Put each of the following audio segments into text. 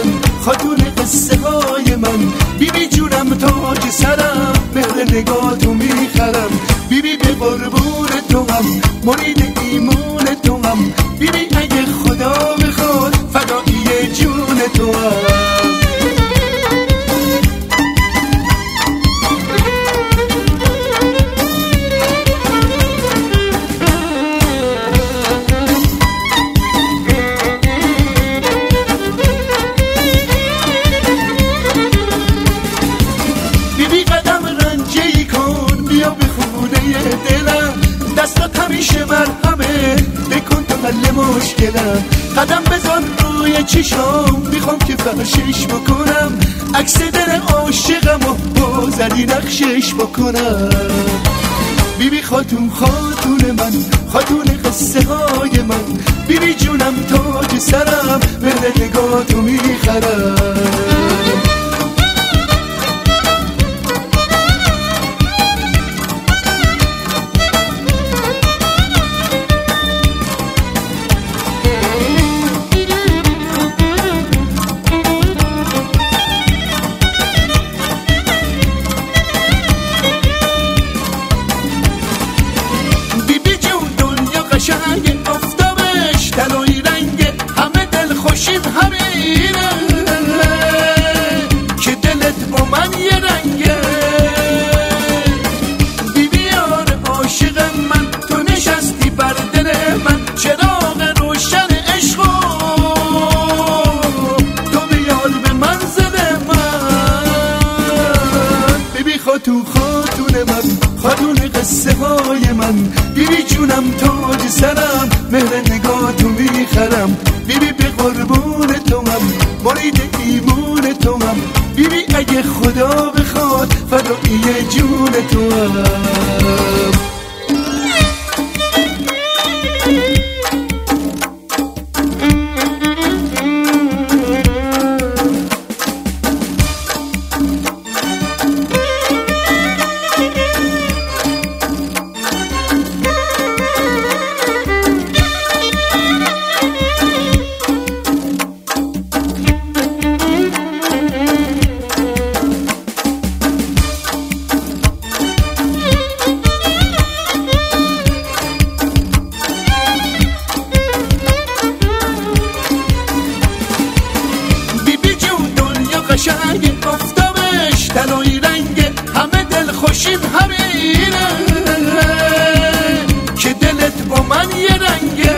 من، خاتون قصه های من، بیبی جونم تاج سرم، مهر نگاهتو میخرم، بیبی به قربون تو هم، مرید ایمون تو هم، بیبی اگه خدا بخواد فدایی جون تو هم. همیشه مرهمه بکن تا حل مشکلم، قدم بذار روی چشام، میخوام که فرشش بکنم، عکس دل عاشقم و بازلی نقشش بکنم. بیبی خاتون خاتون من، خاتون قصه های من، بیبی جونم تاج سرم، مهر نگاهتو میخرم. قشنگ افتابش طلایی رنگه، همه دل خوشیم همینه که دلت با من یه رنگه. بیبی یار عاشق من، تو نشستی بر دل من، چراغ روشن عشقو تو بیار به منزل من. بیبی خاتون خاتون من، خاتون قصه های من، بیبی جونم تاج سرم، مهر نگاهتو میخرم، بیبی به قربون تو هم، مرید ایمون تو هم، بیبی اگه خدا بخواد فدایی جون تو هم. قشنگ افتابش طلایی رنگه، همه دل خوشیم همینه که دلت با من یه رنگه.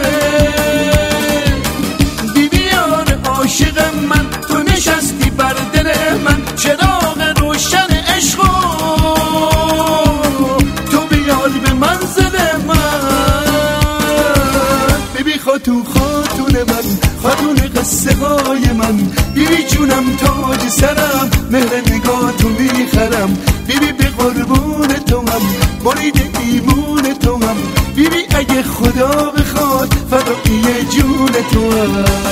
بیبی یار عاشق من، تو نشستی بر دل من، چراغ روشن عشقو تو بیار به منزل من. بیبی خاتون خاتون من، خاتون قصه های من، بیبی جونم تاج سرم، مهر نگاهتو میخرم، بیبی به قربون تو هم، مرید ایمون تو هم، بیبی اگه خدا بخواد فدایی جون تو هم.